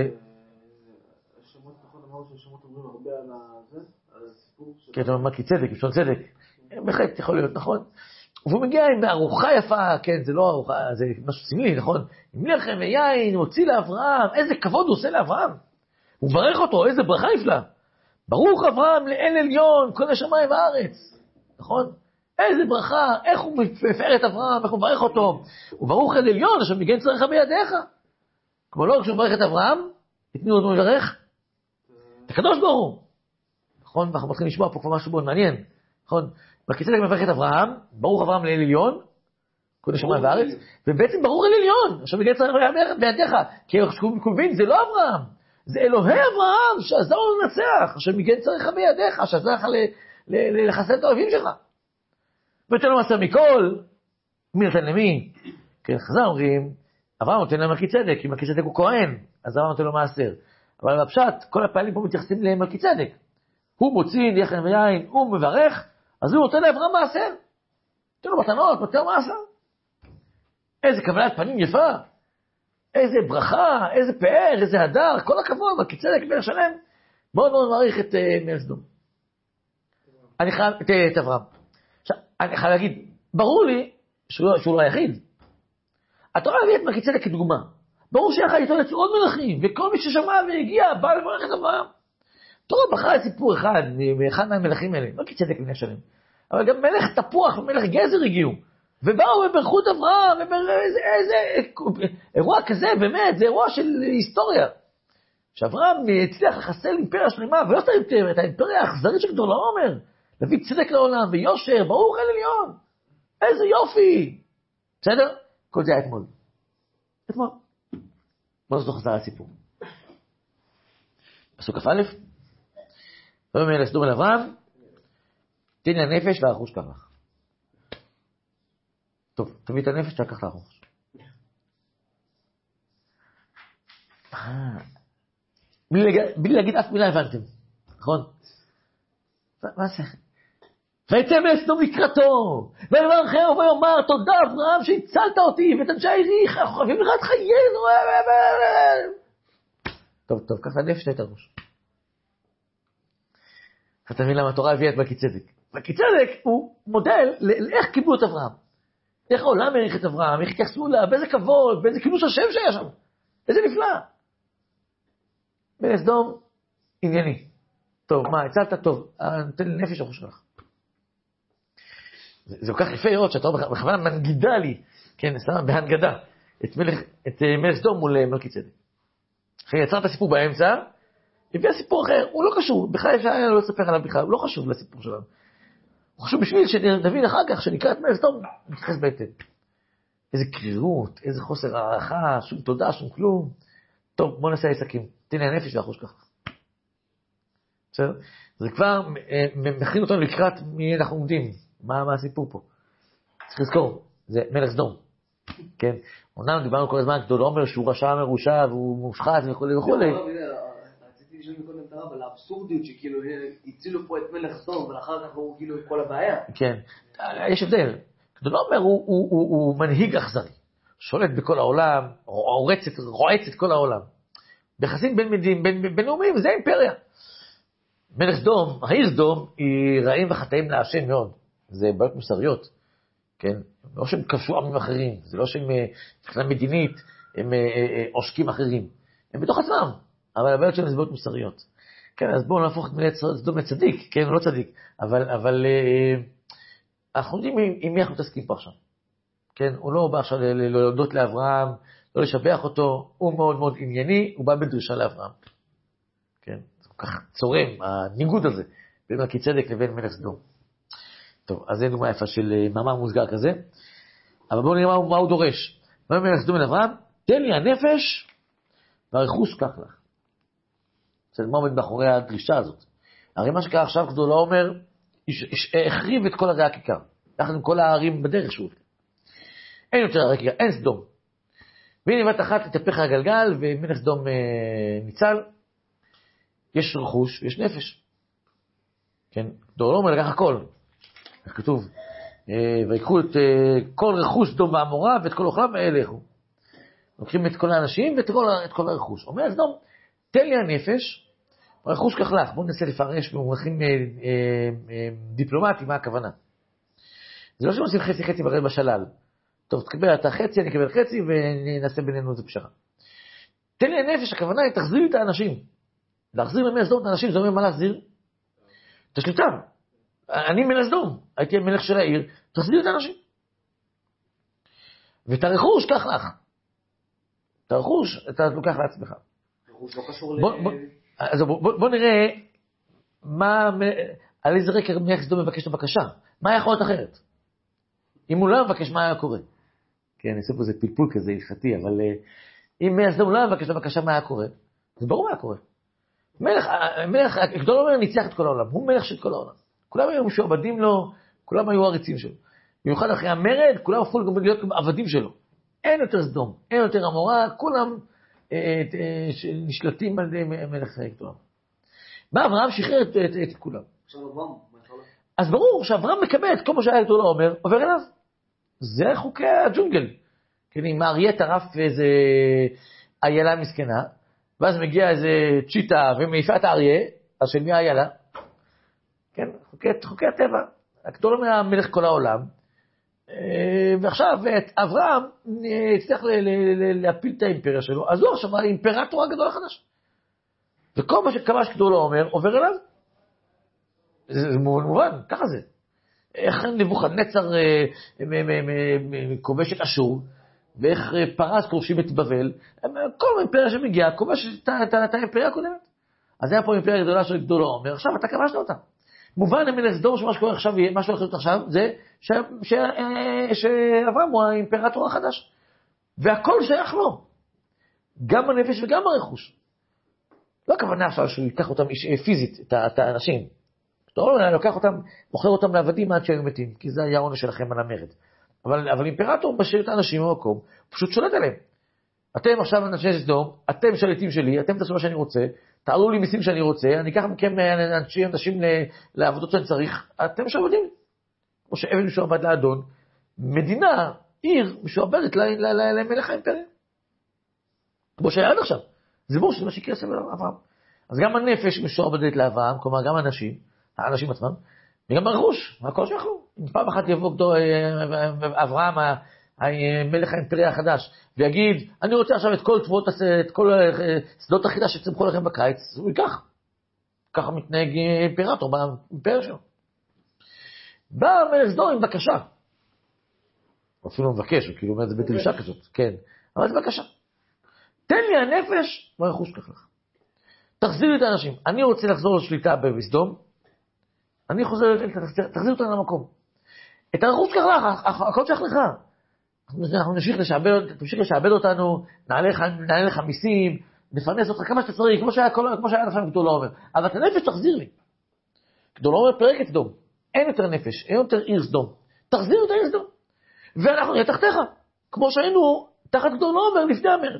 השמות, נכון, אמרו שהשמות אומרים הרבה על הסיפור של... כן, אתה אומר מלכי צדק, אפשר צדק. בהחלט יכול להיות, נכון. והוא מגיע עם ארוחה יפה, כן, זה לא ארוחה, זה משהו סמלי, נכון? עם לחם ויין, הוא הוציא לאברהם, איזה כבוד הוא עושה לאברהם. הוא מברך אותו, איזה ברכה נפלאה. ברוך אברהם לאל עליון, כל השמיים והארץ. נכון? איזה ברכה, איך הוא מפאר את אברהם, איך הוא מברך אותו. וברוך אל עליון, אשר מגן צריכה בידיך. כמו לא, כשהוא מברך את אברהם, את מי הוא מברך? את הקדוש ברוך הוא. נכון? ואנחנו מתחילים לשמוע פה כבר משהו מאוד מעניין. נכון? מלכי צדק מברך את אברהם, ברוך אברהם לאל עליון, כל השמיים והארץ, ובעצם ברוך אל עליון, אשר מגן צריכה בידיך. כי הוא מבין, זה לא אברהם. זה אלוהי אברהם שעזר לו לנצח, אשר מגן צריכה בידיך, שעזר לך לחסל את האויבים שלך. ותן לו מעשר מכל, מי נתן למי? כן, חז"ל אומרים, אברהם נותן למלכי צדק, כי מלכי צדק הוא כהן, אז אברהם נותן לו מעשר. אבל בפשט, כל הפעלים פה מתייחסים למלכי צדק. הוא מוציא לחם ויין, הוא מברך, אז הוא נותן לאברהם מעשר. נותן לו מתנות, נותן לו מעשר. איזה קבלת פנים יפה, איזה ברכה, איזה פאר, איזה הדר, כל הכבוד, מלכי צדק מלך שלם. מאוד מאוד מעריך את מלך סדום. אני חייב, את אברהם. עכשיו, אני חייב להגיד, ברור לי שהוא לא היחיד. התורה הביאה את מלכי צדק כדוגמה. ברור שיחד איתו יצאו עוד מלכים, וכל מי ששמע והגיע בא לברך את אברהם. התורה בחרה את סיפור אחד, מאחד מהמלכים האלה, מלכי צדק מלך שלם. אבל גם מלך תפוח ומלך גזר הגיעו, ובאו וברכו את אברהם, איזה אירוע כזה, באמת, זה אירוע של היסטוריה. שאברהם הצליח לחסל אימפריה שלמה, ולא את האימפריה האכזרית שגדולה אומר, להביא צדק לעולם ויושר, ברוך אל עליון. איזה יופי. בסדר? כל זה היה אתמול. בוא נחזור חזרה לסיפור. פסוק כ"א. ויאמר אל סדום אל אברהם, תן לי הנפש והרכוש קח. טוב, תביא את הנפש וקח את הרכוש. בלי להגיד אף מילה הבנתם. נכון? מה זה? ויצא מלך סדום לקראתו, ויברכהו ויאמר תודה אברהם שהצלת אותי ואת אנשי עירי, אנחנו חייבים לך את חיינו. טוב, קח את הנפש ואת הראש. אתה מבין למה התורה הביאה את מלכי צדק. מלכי צדק הוא מודל לאיך קיבלו את אברהם. איך העולם העריך את אברהם, איך התייחסו לה, באיזה כבוד, באיזה כינוס השם שהיה שם. איזה נפלא. מלך סדום ענייני. טוב, מה, הצלת טוב, נותן לי נפש הראש שלך. זה כל כך יפה לראות שאתה בכוונה מנגידה לי, כן, שמה בהנגדה, את מלך סדום מול מלכי צדק. אחרי יצר את הסיפור באמצע, הביא סיפור אחר, הוא לא קשור, בכלל אפשר היה לא לספר עליו בכלל, הוא לא חשוב לסיפור שלנו. הוא חשוב בשביל שנבין אחר כך, שנקרא את מלך סדום, נתייחס בהתאם. איזה קרירות, איזה חוסר הערכה, שום תודה, שום כלום. טוב, בוא נעשה עסקים, תן לי הנפש והחוש ככה. בסדר? זה כבר מכין אותנו לקראת מי אנחנו עומדים. מה הסיפור פה? צריך לזכור, זה מלך סדום. כן? אומנם דיברנו כל הזמן, גדול אומר שהוא רשע מרושע והוא מושחת וכו' וכו'. רציתי לשאול מקודם את הרב על האבסורדיות שכאילו הצילו פה את מלך סדום ולאחר כך הוא כאילו את כל הבעיה. כן, יש הבדל. גדול אומר הוא מנהיג אכזרי. שולט בכל העולם, רועץ את כל העולם. ביחסים בינלאומיים זה אימפריה. מלך סדום, העיר סדום, היא רעים וחטאים להשם מאוד. זה בעיות מוסריות, כן? לא שהם כבשו עמים אחרים, זה לא שהם מבחינה מדינית, הם עושקים אחרים. הם בתוך עצמם, אבל הבעיות שלהם זה בעיות מוסריות. כן, אז בואו נהפוך את מלך סדום לצדיק, כן, הוא לא צדיק, אבל אנחנו יודעים עם מי אנחנו מתעסקים פה עכשיו. כן, הוא לא בא עכשיו להודות לאברהם, לא לשבח אותו, הוא מאוד מאוד ענייני, הוא בא בדרישה לאברהם. כן, זה כל כך צורם, הניגוד הזה, בין מלכי צדק לבין מלך סדום. טוב, אז זה דוגמה יפה של מאמר מוסגר כזה. אבל בואו נראה מה הוא דורש. מה אומר סדום אל אברהם? תן לי הנפש והרכוש קח לך. בסדר, מה עומד מאחורי הדרישה הזאת? הרי מה שקרה עכשיו כדור לא אומר, החריב את כל ערי הכיכר, יחד עם כל הערים בדרך שהוא. אין יותר ערי הכיכר, אין סדום. והנה בת אחת התהפך הגלגל, ומלך סדום ניצל. יש רכוש ויש נפש. כן, כדור לא אומר לקח הכל. איך כתוב? ויקחו את כל רכוש סדום ועמורה, ואת כל אוכלם וילכו. לוקחים את כל האנשים ואת כל הרכוש. אומר סדום, תן לי הנפש, הרכוש כך לך. בואו ננסה לפרש במונחים דיפלומטיים, מה הכוונה? זה לא שעושים חצי חצי ברד בשלל. טוב, תקבל אתה חצי, אני אקבל חצי, ונעשה בינינו איזה פשרה. תן לי הנפש, הכוונה היא תחזיר לי את האנשים. להחזיר ממלך סדום את האנשים, זה אומר מה להחזיר? את השליטה. אני מלך סדום, הייתי המלך של העיר, תחזיר את האנשים. ואת הרכוש, קח לך. את הרכוש, אתה לוקח לעצמך. הרכוש לא קשור אז בוא נראה על איזה רקע מלך סדום מבקש את הבקשה. מה יכול להיות אחרת? אם הוא לא מבקש, מה היה קורה? כן, אני עושה פה איזה פלפול כזה הלכתי, אבל אם מלך סדום לא מבקש את הבקשה, מה היה קורה? זה ברור מה היה קורה. מלך, גדול אומר, ניצח את כל העולם. הוא מלך של כל העולם. כולם היו משועבדים לו, כולם היו עריצים שלו. במיוחד אחרי המרד, כולם הפכו להיות עבדים שלו. אין יותר סדום, אין יותר עמורה, כולם נשלטים על ידי מלך גדול. בא אברהם שחרר את כולם. אז ברור שאברהם מקבל את כל מה שהיה גדול אומר, עובר אליו. זה חוקי הג'ונגל. כן, אם האריה טרף איזה איילה מסכנה, ואז מגיע איזה צ'יטה ומעיפה את האריה, אז של מי האיילה? כן, חוקי הטבע. הגדול אומר המלך כל העולם, ועכשיו את אברהם הצליח להפיל את האימפריה שלו, אז הוא עכשיו האימפרטור הגדול החדש. וכל מה שכבש גדול אומר, עובר אליו. זה מובן, ככה זה. איך נבוכדנצר כובש את אשור, ואיך פרס כובשים את בבל, כל אימפריה שמגיעה כובש את האימפריה הקודמת. אז היה פה אימפריה גדולה של גדול אומר, עכשיו אתה כבשת אותה. מובן המלך סדום שמה שקורה עכשיו, מה שהולך להיות עכשיו, זה שאברהם הוא האימפרטור החדש. והכל שייך לו. גם הנפש וגם הרכוש. לא הכוונה עכשיו שהוא ייקח אותם פיזית, את האנשים. לא, אני לוקח אותם, מוכר אותם לעבדים עד שהם מתים, כי זה היה העונש שלכם על המרד. אבל אימפרטור משאיר את האנשים במקום, פשוט שולט עליהם. אתם עכשיו אנשי סדום, אתם שליטים שלי, אתם תעשו מה שאני רוצה, תעלו לי מיסים שאני רוצה, אני אקח מכם אנשים לעבודות שאני צריך, אתם משועבדים. כמו שאבן משועבד לאדון, מדינה, עיר, משועבדת למלך האימפריה. כמו שהיה עד עכשיו. זה ברור שזה מה שיקרה אצל אברהם. אז גם הנפש משועבדת לאברהם, כלומר גם האנשים עצמם, וגם הרכוש, הכל שיכלו. אם פעם אחת יבוא אברהם, מלך האימפריה החדש, ויגיד, אני רוצה עכשיו את כל שדות החיטה שצמחו לכם בקיץ, הוא ייקח. ככה מתנהג אימפרטור באימפריה שלו. בא מלך סדום עם בקשה. אפילו מבקש, הוא כאילו אומר, זה בדרישה כזאת, כן. אבל זה בקשה. תן לי הנפש, והרכוש כך לך. תחזיר לי את האנשים. אני רוצה לחזור לשליטה בסדום, אני חוזר, תחזיר אותנו למקום. את הרכוש כך לך, הכל שייך לך. אנחנו נמשיך לשעבד אותנו, נעלה לך מיסים, נפרנס אותך כמה שאתה צריך, כמו שהיה עכשיו גדול אומר. אבל את הנפש תחזיר לי. גדול אומר פרק את סדום. אין יותר נפש, אין יותר עיר סדום. תחזיר את העיר סדום. ואנחנו נהיה תחתיך. כמו שהיינו תחת גדול אומר לפני המרד.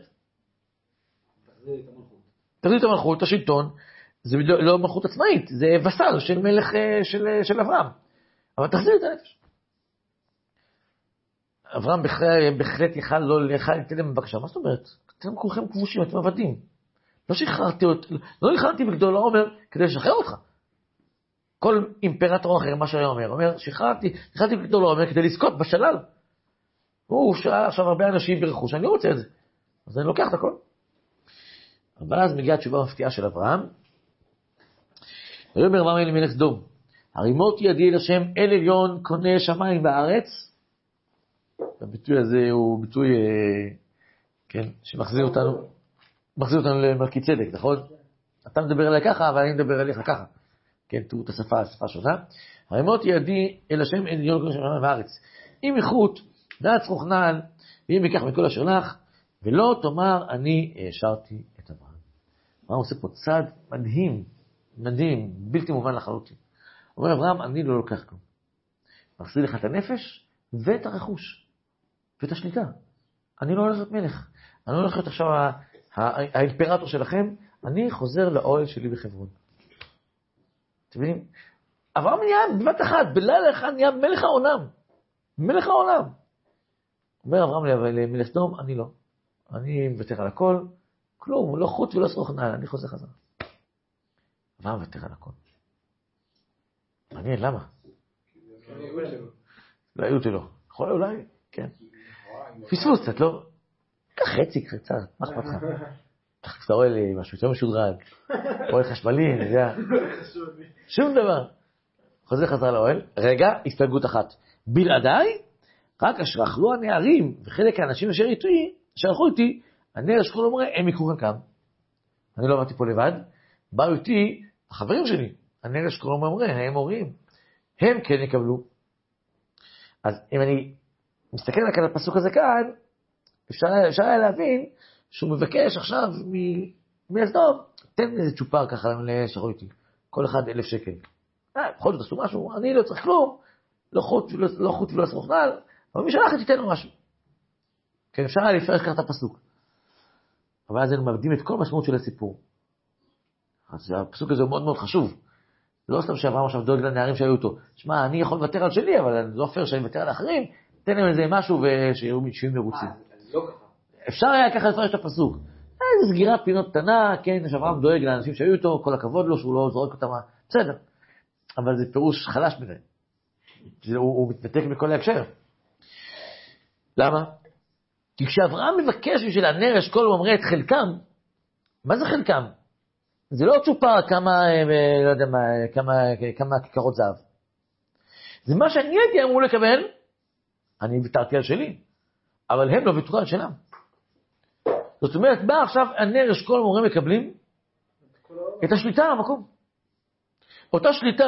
תחזיר את המלכות, את השלטון. זה לא מלכות עצמאית, זה וסל של מלך של אברהם. אבל תחזיר את הנפש. אברהם בהחלט יכל לתת להם בבקשה. מה זאת אומרת? אתם כולכם כבושים, אתם עבדים. לא שחררתי בגדול העומר כדי לשחרר אותך. כל אימפרטור אחר, מה שהיה אומר, שחררתי בגדול העומר כדי לזכות בשלל. הוא שאל עכשיו הרבה אנשים ברכוש, אני לא רוצה את זה. אז אני לוקח את הכל. אבל אז מגיעה התשובה המפתיעה של אברהם. ויאמר אברהם אל מלך סדום, הרימות ידי אל השם אל עליון קונה שמיים בארץ. הביטוי הזה הוא ביטוי, כן, שמחזיר אותנו למלכי צדק, נכון? אתה מדבר עליי ככה, אבל אני מדבר עליך ככה. כן, תראו את השפה שונה. הרימות ידי אל השם אל עליון קונה שמיים בארץ. אם איכות דעת רוחנן, ואם ייקח מכל אשר לך, ולא תאמר אני העשרתי את אברהם. אברהם עושה פה צעד מדהים, מדהים, בלתי מובן לחלוטין. אומר אברהם, אני לא לוקח כלום. מחזיר לך את הנפש ואת הרכוש, ואת השליטה. אני לא הולך להיות מלך. אני לא הולך להיות עכשיו האימפרטור שלכם, אני חוזר לאוהל שלי בחברון. אתם מבינים? אברהם נהיה בבת אחת, בלילה אחד נהיה מלך העולם. מלך העולם. אומר אברהם למלך סדום, אני לא. אני מוותר על הכל, כלום, לא חוט ולא שרוך נעל, אני חוזר חזרה. אברהם מוותר על הכל. מעניין, למה? לא הייעוד שלו. יכול אולי, כן. פספוס קצת, לא? קח חצי, קצת, מה אכפת לך? אתה רואה לי משהו, יותר משודרג. רואה חשמלי, אני יודע. שום דבר. חוזר חזרה לאוהל. רגע, הסתייגות אחת. בלעדיי, רק אשר אכלו הנערים, וחלק האנשים אשר הלכו איתי, הנער אשכול אומרה, הם יקרו חלקם. אני לא עמדתי פה לבד. באו איתי החברים שלי. הנער אשכול אומרה, הם הורים. הם כן יקבלו. אז אם אני מסתכל רק על הפסוק הזה כאן, אפשר היה להבין שהוא מבקש עכשיו מהסדום, תן איזה צ'ופר ככה לשחור איתי, כל אחד 1,000 שקל. בכל זאת עשו משהו, אני לא צריך כלום, לא חוט ולא שרוך נעל, אבל מי שלח תיתן לו משהו. כן, אפשר היה לפרש ככה את הפסוק. אבל אז אנחנו מאבדים את כל משמעות של הסיפור. אז הפסוק הזה הוא מאוד מאוד חשוב. לא סתם שאברהם עכשיו דואג לנערים שהיו איתו. שמע, אני יכול לוותר על שלי, אבל לא פייר שאני מוותר על האחרים, תן להם איזה משהו ושיהיו מרוצים. אפשר היה ככה לפרש את הפסוק. איזו סגירת פינות קטנה, כן, שאברהם דואג לאנשים שהיו איתו, כל הכבוד לו שהוא לא זורק אותם, בסדר. אבל זה פירוש חלש מדי. הוא מתנתק מכל ההקשר. למה? כי כשאברהם מבקש בשביל הנער אשכול הוא אומר את חלקם, מה זה חלקם? זה לא צ'ופר לא יודע מה, כמה כיכרות זהב. זה מה שאני הייתי אמור לקבל, אני ויתרתי על שלי, אבל הם לא ויתרו על שלם. זאת אומרת, בא עכשיו הנער אשכול מורים מקבלים את השליטה על המקום. אותה שליטה,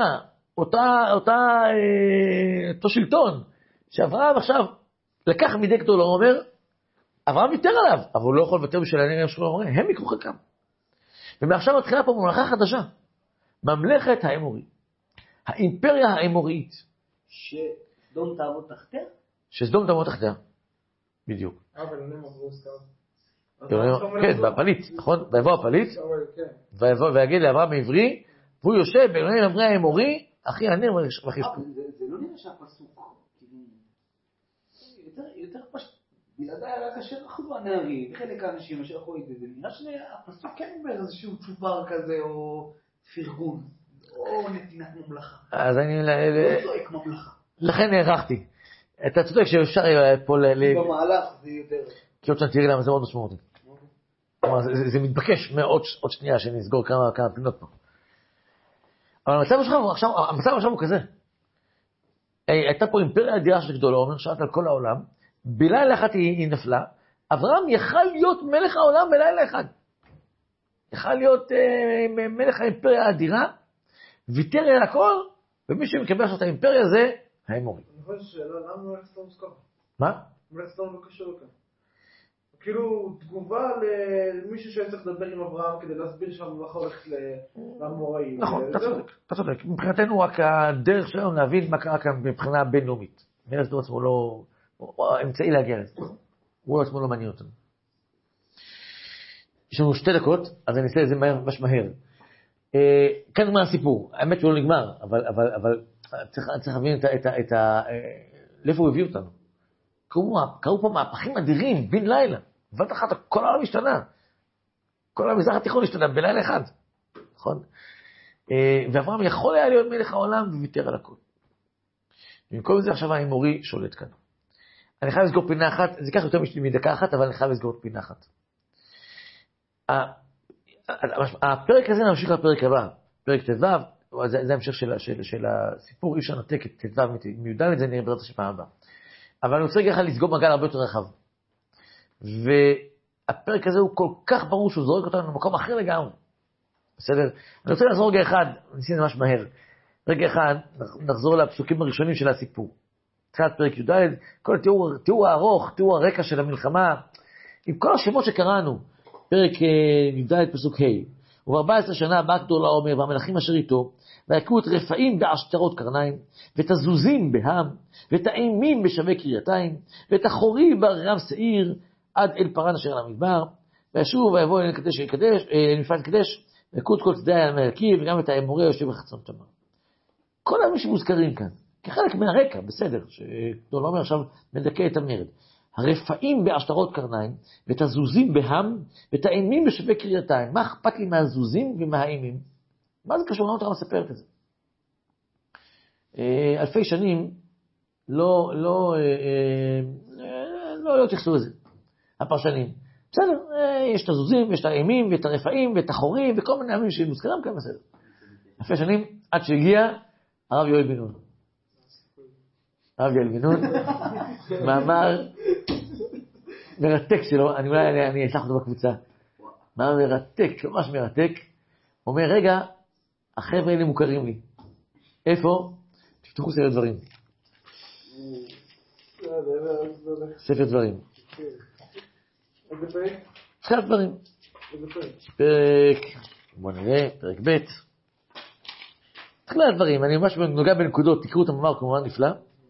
אותו שלטון, שאברהם עכשיו לקח מידי גדול, הוא אומר, אברהם ויתר עליו, אבל הוא לא יכול לוותר בשביל הנער אשכול, הוא אומר, הם יקחו חלקם. ומעכשיו מתחילה פה ממלכה חדשה, ממלכת האמורי, האימפריה האמורית. שסדום תעמוד תחתיה? שסדום תעמוד תחתיה, בדיוק. אבל אני מחזור סתם. כן, והפליט, נכון? ויבוא הפליט, ויגיד לאברהם בעברי, והוא יושב בעיני אברהם האמורי, אחי הנר וחישפו. זה לא נראה שהפסוק, יותר פשוט. בלעדיי רק אשר אכלו הנערים, חלק האנשים אשר אכלו את זה, זה נראה שהפסוק כן אומר איזשהו צ'ופר כזה, או פרגון, או נתינת ממלכה. אז אני... לא צועק ממלכה. לכן הערכתי. אתה צודק שאפשר פה במהלך זה יותר... כי עוד שאני תראי למה זה מאוד משמעותי. זה מתבקש עוד שנייה שנסגור כמה פינות פה. אבל המצב עכשיו הוא כזה. הייתה פה אימפריה אדירה של גדולה, אומר שעת על כל העולם, בלילה אחד היא נפלה, אברהם יכל להיות מלך העולם בלילה אחד. יכל להיות מלך האימפריה האדירה, ויתר על הכל, ומי שמקבל עכשיו את האימפריה זה האמורי. אני חושב שאלה, למה מלך סדום סקר? מה? מלך סדום לא קשור כאן. כאילו תגובה למישהו שהיה צריך לדבר עם אברהם כדי להסביר שהממלכה הולכת לאמוראים. נכון, אתה צודק. מבחינתנו רק הדרך שלנו להבין מה קרה כאן מבחינה בינלאומית. מלך סדום עצמו לא... אמצעי להגיע לזה. הוא עצמו לא מעניין אותנו. יש לנו 2 דקות, אז אני אעשה את זה ממש מהר. כאן נגמר הסיפור. האמת שהוא לא נגמר, אבל צריך להבין לאיפה הוא הביא אותנו. קראו פה מהפכים אדירים, בין לילה. בבת אחת, כל העולם השתנה. כל המזרח התיכון השתנה בלילה אחד. נכון? ואברהם יכול היה להיות מלך העולם וויתר על הכל. במקום זה עכשיו האמורי שולט כאן. אני חייב לסגור פינה אחת, זה ייקח יותר מדקה אחת, אבל אני חייב לסגור פינה אחת. הפרק הזה נמשיך לפרק הבא, פרק ט"ו, זה המשך של הסיפור, אי אפשר לנתק את ט"ו מי"ד, זה נראה בעזרת השם הבא. אבל אני רוצה רגע לסגור מעגל הרבה יותר רחב. והפרק הזה הוא כל כך ברור שהוא זורק אותנו למקום אחר לגמרי. בסדר? אני רוצה לחזור רגע אחד, ניסינו ממש מהר. רגע אחד, נחזור לפסוקים הראשונים של הסיפור. תחילת פרק י"ד, כל תיאור הארוך, תיאור הרקע של המלחמה, עם כל השמות שקראנו, פרק י"ד פסוק ה'. וב-14 שנה בא גדול העומר והמלכים אשר איתו, והכו את רפאים בעשתרות קרניים, ואת הזוזים בהם, ואת האימים בשבי קרייתיים, ואת החורי ברם שעיר, עד אל פרן אשר על המדבר, וישוב ויבוא אל מפעל קדש, והכו את כל צדדי המלכי, וגם את האמורי היושב בחצון תמר. כל הימים שמוזכרים כאן, כחלק מהרקע, בסדר, שגדול העומר עכשיו מדכא את המרד. הרפאים בעשתרות קרניים, ואת הזוזים בהם, ואת האימים בשבי קרייתיים. מה אכפת לי מהזוזים ומהאימים? מה זה קשור? למה אתה מספרת את זה? אלפי שנים לא תכסו את זה, הפרשנים. בסדר, יש את הזוזים, ויש את האימים, ואת הרפאים, ואת החורים, וכל מיני ימים שמוזכרים כאן, בסדר. אלפי שנים, עד שהגיע הרב יואל בן נון. הרב יואל בן נון, מאמר מרתק שלו, אני אשלח אותו בקבוצה. מאמר מרתק, ממש מרתק. אומר, רגע, החבר'ה האלה מוכרים לי. איפה? תפתחו ספר דברים. ספר דברים. תחילת דברים. פרק, בוא נראה, פרק ב'. תחילת דברים, אני ממש נוגע בנקודות, תקראו את המאמר כמובן נפלא.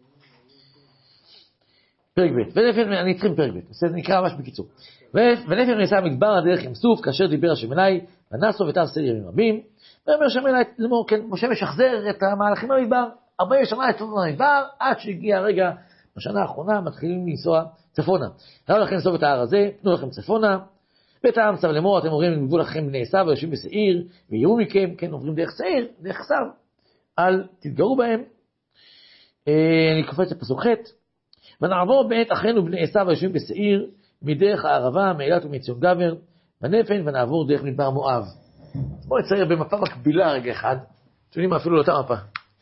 פרק ב', אני אתחיל פרק ב', זה נקרא ממש בקיצור. ונפן ניסה מדבר הדרך עם סוף, כאשר דיבר השם אליי, ונסו ותעש סיר ימים רבים, ואומר השם אליי, לאמור, כן, משה משחזר את המהלכים במדבר, 40 שנה את המדבר, עד שהגיע הרגע, בשנה האחרונה, מתחילים לנסוע צפונה. ראו לכם לסוף את ההר הזה, תנו לכם צפונה, ואת העם צו לאמור, אתם עוברים לגבול לכם בני עשיו, ויושבים בשעיר, ויראו מכם, כן, עוברים דרך שעיר, דרך עשיו, אל תתגרו בהם. אני קופץ לפסוק ח' ונעבור בעת אחינו בני עשיו היושבים בשעיר, מדרך הערבה, מאילת ומציון גבר, ונפן, ונעבור דרך מדבר מואב. בואו נצייר במפה מקבילה רגע אחד, תשמעים אפילו לאותה מפה.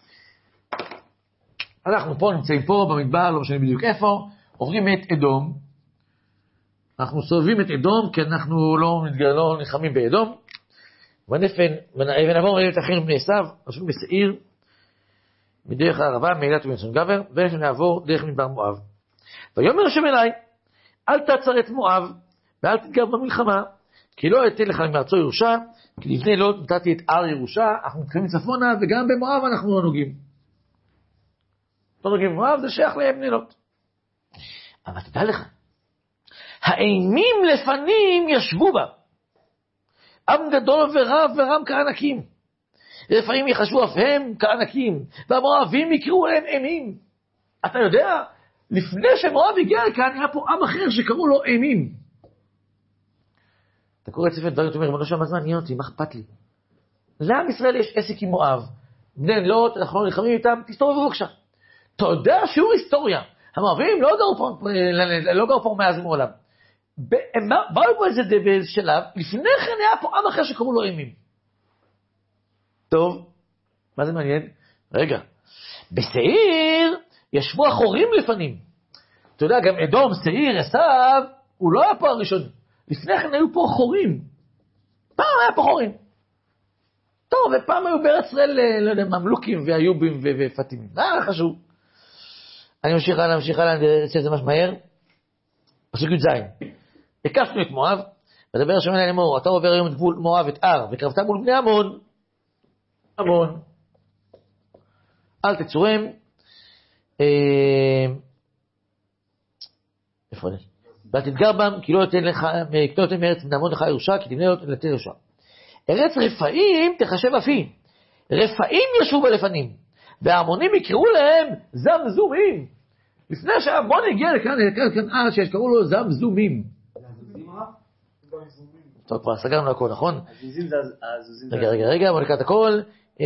אנחנו פה נמצאים פה במדבר, לא משנה בדיוק איפה, עוברים את אדום, אנחנו סובבים את אדום, כי אנחנו לא נלחמים באדום, ונעבור בעת אחינו בני עשיו, היושבים בשעיר, מדרך הערבה, מאילת ומציון גבר, ונעבור דרך מדבר מואב. ויאמר השם אליי, אל תעצר את מואב, ואל תתגר במלחמה, כי לא אתן לך מארצו ירושה, כי לפני לא נתתי את הר ירושה, אנחנו מתחילים צפונה, וגם במואב אנחנו לא נוגעים. לא נוגעים במואב, זה שייך לבני לוט. אבל תדע לך, האימים לפנים ישבו בה, עם גדול ורב ורם כענקים, רפאים יחשבו אף הם כענקים, והמואבים יקראו להם אימים. אתה יודע, לפני שמואב הגיע לכאן, היה פה עם אחר שקראו לו אימים. אתה קורא את ספר דברים, אתה אומר, אבל לא שם הזמן, עניין אותי, מה אכפת לי? לעם ישראל יש עסק עם מואב. בני לוט, אנחנו לא נלחמים איתם, תסתובבו בבקשה. אתה יודע, שיעור היסטוריה. המואבים לא גרו פה מאז ומעולם. הם באו פה איזה שלב, לפני כן היה פה עם אחר שקראו לו אימים. טוב, מה זה מעניין? רגע, בשעיר ישבו החורים לפנים. אתה יודע, גם אדום, שעיר, עשיו, הוא לא היה פה הראשון. לפני כן היו פה חורים. פעם היה פה חורים. טוב, ופעם היו בארץ ישראל, לא יודע, ממלוקים ואיובים ופתימים. חשוב. אני ממשיך הלאה, אני אעשה את זה ממש מהר. פסוק י"ז. הקפנו את מואב, ודבר השם אליי לאמור, אתה עובר היום את גבול מואב, את הר, וקרבת מול בני עמון. עמון. אל תצורם. איפה אני? ואל תתגר בם, כי לא יתן מארץ בני עמון לך ירושה, כי תבנה לתת ירושה. ארץ רפאים תחשב אפי. רפאים ישבו בלפנים, והעמונים יקראו להם זמזומים. לפני שהעמון הגיע לכאן שקראו לו זמזומים. טוב, כבר סגרנו הכל, נכון? רגע, בוא נקרא את הכל.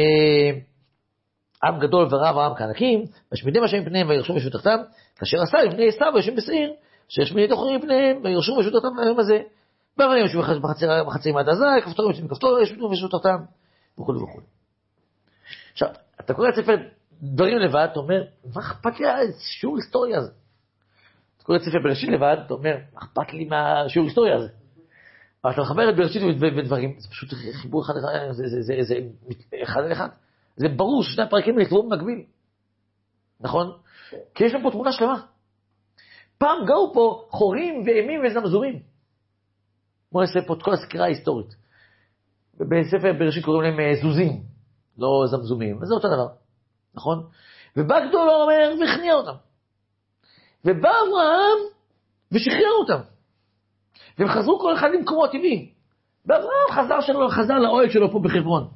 עם גדול ורב העם כענקים, משמידים השם פניהם וירשו רשות תחתם, כאשר עשה לבני עשיו ויושבים בשעיר, שישמיד תוכרים פניהם וירשו רשות תחתם ליום הזה. באבנים יושבים בחצרים עד עזה, כפתורים יושבים בכפתור, ישמידו רשות תחתם, וכו' וכו'. עכשיו, אתה קורא את ספר דברים לבד, אתה אומר, מה אכפת לי שיעור היסטוריה הזה? אתה קורא את ספר בראשית לבד, אתה אומר, מה אכפת לי מהשיעור היסטוריה הזה? אבל אתה מחבר את בראשית ודברים, זה פשוט חיבור אחד על אחד. זה ברור ששני הפרקים נכתבו במקביל. נכון? כי יש לנו פה תמונה שלמה. פעם גאו פה חורים ואימים וזמזומים. בואו נעשה פה את כל הסקירה ההיסטורית. בספר בראשית קוראים להם זוזים, לא זמזומים. וזה אותו דבר, נכון? ובא גדול אומר והכניע אותם. ובא אברהם ושחרר אותם. והם חזרו כל אחד למקומו הטבעי. ואברהם חזר לאוהל שלו פה בחברון.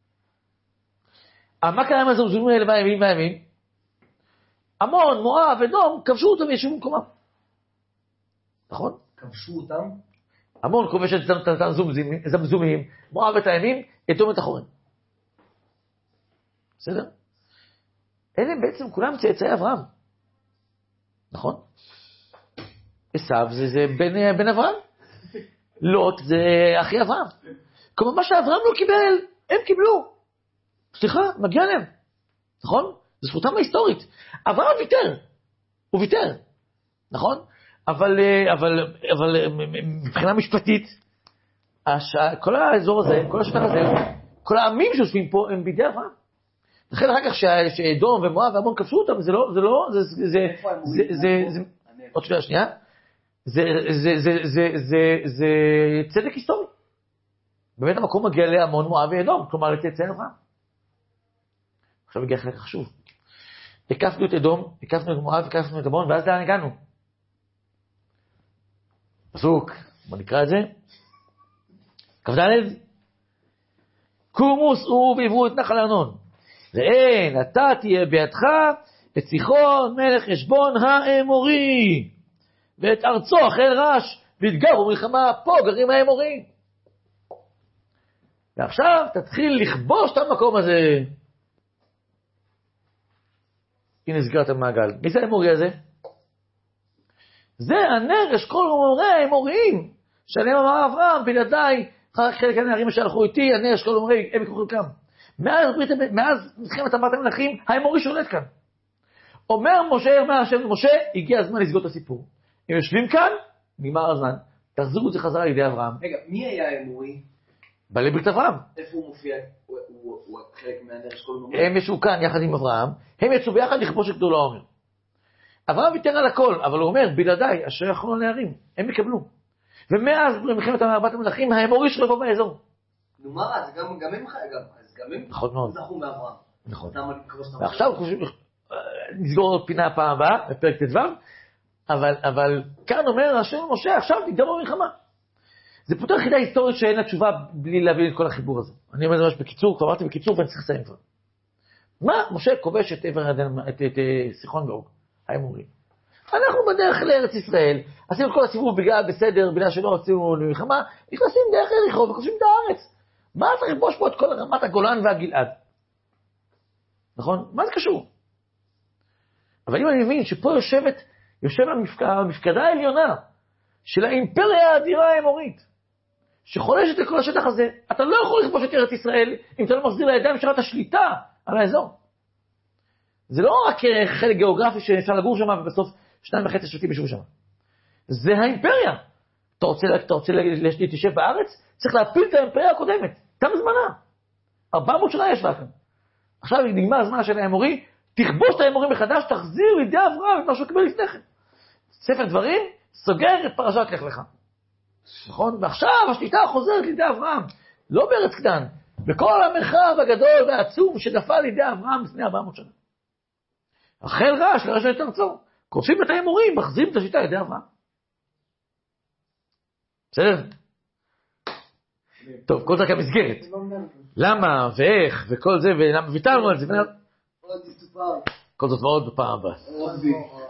מה קרה עם הזמזומים האלה והימים? עמון, מואב ודום כבשו אותם וישבו במקומם. נכון? כבשו אותם? עמון כובש את הזמזומים, מואב את הימים, אדום את החורן. בסדר? אלה בעצם כולם צאצאי אברהם. נכון? עשיו זה בן אברהם. לוט זה אחי אברהם. כלומר, מה שאברהם לא קיבל, הם קיבלו. סליחה, מגיע להם. נכון? זו זכותם ההיסטורית. אברהם הוא ויתר. נכון? אבל מבחינה משפטית, כל האזור הזה, כל השטח הזה, כל העמים שיושבים פה הם בידי אברהם. לכן אחר כך שאדום ומואב והמון כבשו אותם, זה עוד שנייה, זה צדק היסטורי. באמת המקום מגיע להמון מואב ואדום, כלומר לצאצאי אברהם. עכשיו הגיע חלק חשוב. הקפנו את אדום, הקפנו את מואב, הקפנו את עמון, ואז לאן הגענו? פסוק, בוא נקרא את זה. כ"ד. קומו סעו ועברו את נחל ארנון. ראה, נתתי בידך את סיחון מלך חשבון האמורי, ואת ארצו אכל רש, והתגרו מלחמה, פה גרים האמורים. ועכשיו תתחיל לכבוש את המקום הזה. הנה סגרת המעגל. מי זה האמורי הזה? זה הנר אשכול אמורי האמוריים, שעליהם אמר אברהם, בלעדיי, חלק הנערים שהלכו איתי, הנר אשכול אמורי, הם יקחו חלקם. מאז מלחמת ארבעת המלכים, האמורי שולט כאן. אומר השם למשה, הגיע הזמן לסגור את הסיפור. הם יושבים כאן, נגמר הזמן, תחזרו את זה חזרה לידי אברהם. רגע, מי היה האמורי? בעלי ברית אברהם. איפה הוא מופיע? הוא חלק מהנר אשכול אמורי? הם ישבו כאן יחד עם אברהם, הם יצאו ביחד לכבוש את גדול העומר. אברהם ויתר על הכל, אבל הוא אומר, בלעדיי, אשר יכולו הנערים, הם יקבלו. ומאז מלחמת ארבעת המלכים, האמורי שלו פה באזור. נו מה, אז גם הם זכו מאברהם. נכון. ועכשיו נסגור עוד פינה הפעם הבאה, בפרק ט"ו, אבל כאן אומר השם למשה, עכשיו תגמרו מלחמה. זה פותר חידה היסטורית שאין לה תשובה בלי להבין את כל החיבור הזה. אני אומר את זה ממש בקיצור, כבר אמרתי בקיצור ואני צריך לסיים כבר. מה? משה כובש את סיחון ואוג, האמורי. אנחנו בדרך לארץ ישראל, עשינו את כל הסיבוב בגלל שלא רצינו למלחמה, נכנסים דרך יריחו וכובשים את הארץ. מה צריך לבוש פה את כל רמת הגולן והגלעד? נכון? מה זה קשור? אבל אם אני מבין שפה יושב המפקדה העליונה של האימפריה האדירה האמורית, שחולשת את כל השטח הזה, אתה לא יכול לכבוש את ארץ ישראל אם אתה לא מחזיר לידיים שלך את השליטה על האזור. זה לא רק חלק גיאוגרפי שאפשר לגור שם ובסוף 2.5 שבטים ישבו שם. זה האימפריה. אתה רוצה להתיישב בארץ, צריך להפיל את האימפריה הקודמת. תם זמנה. 400 שנה ישבה כאן. עכשיו נגמר הזמן של האמורי, תכבוש את האמורים מחדש, תחזיר לידי אברהם את מה שהוא קיבל לפני כן. ספר דברים סוגר את פרשת לך לך. נכון? ועכשיו השליטה חוזרת לידי אברהם, לא בארץ קטן, בכל המרחב הגדול והעצום שדפל לידי אברהם לפני 400 שנה. החל רעש לרשת את ארצו, כובשים את האמורים, מחזירים את השליטה לידי אברהם. בסדר? טוב, כל זה כמסגרת. למה ואיך וכל זה, ולמה ויתרנו על זה. כל זאת ועוד בפעם הבאה.